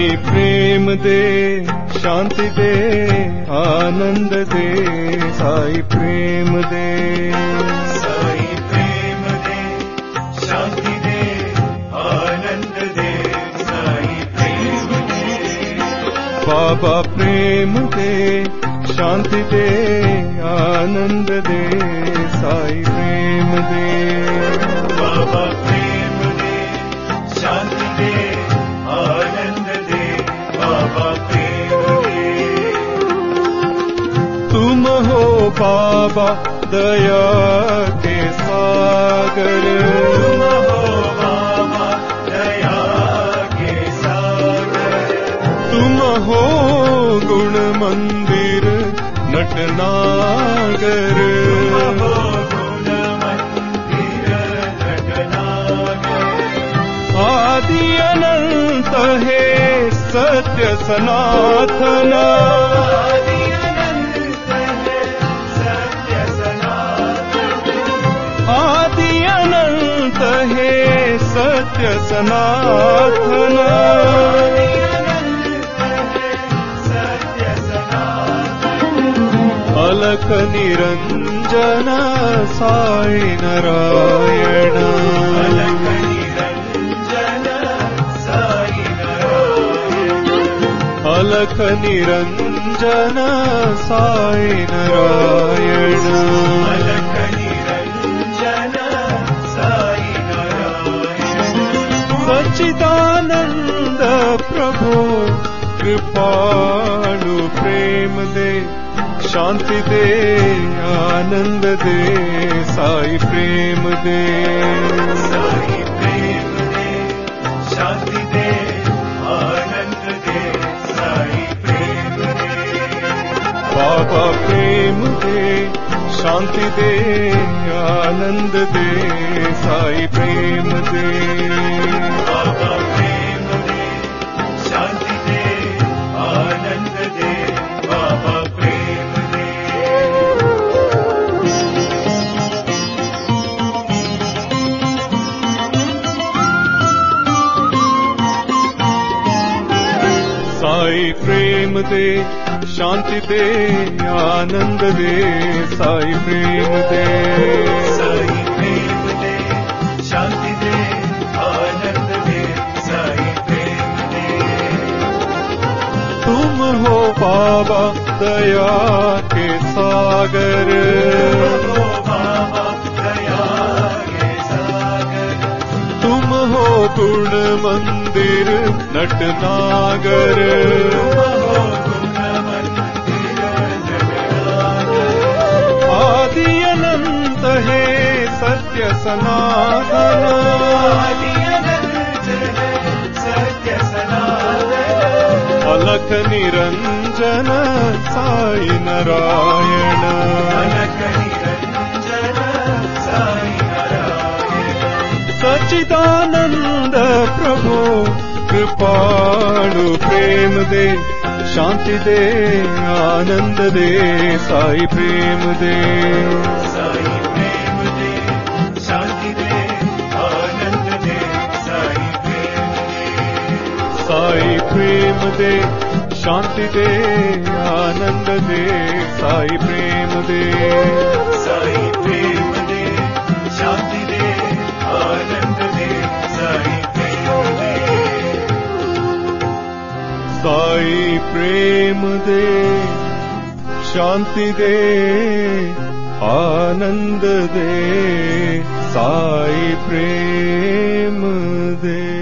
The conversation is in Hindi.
साई प्रेम दे शांति दे आनंद दे साई प्रेम दे साई प्रेम दे शांति दे आनंद दे साई प्रेम दे बाबा प्रेम दे शांति दे आनंद दे साई प्रेम दे बाबा प्रेम दे शांति दे आनंद दे बाबा प्रेम दे तुम हो बाबा दया के सागर तुम हो बाबा दया के सागर तुम हो गुण मंदिर नटनागर तुम हो गुण मंदिर नटनागर आदि अनंत है सत्य सनातन आदि अनंत है सत्य सनातन आदि अनंत है सत्य सनातन आदि अनंत है सत्य सनातन अलख निरंजन साई नारायण अलख निरंजन साई नारायण अलख निरंजन साई नारायण अलख निरंजन साई नारायण सच्चिदानंद प्रभु कृपालु प्रेम दे शांति दे आनंद दे साई प्रेम दे साई प्रेम दे शांति दे आनंद दे साई प्रेम दे बाबा प्रेम दे शांति दे आनंद दे साई प्रेम दे बाबा प्रेम दे शांति दे आनंद दे बाबा प्रेम दे साई प्रेम दे शांति दे आनंद दे साई प्रेम दे साई प्रेम दे शांति दे आनंद दे साई प्रेम दे तुम हो बाबा दया के सागर हो बाबा दया के सागर तुम हो गुण मंदिर नटनागर तुम हो गुण मंदिर नटनागर आदि अनंत है सत्य सनातन आदि अनंत है सत्य सनातन अलख निरंजन साई नारायण अलख निरंजन साई नारायण सच्चिदानंद प्रभु कृपालु प्रेम दे शांति दे आनंद दे साई प्रेम दे साई प्रेम दे शांति दे आनंद दे साई प्रेम दे साई प्रेम दे शांति दे आनंद दे साई प्रेम दे साई प्रेम दे शांति दे आनंद दे साई प्रेम दे साई प्रेम दे शांति दे आनंद दे साई प्रेम दे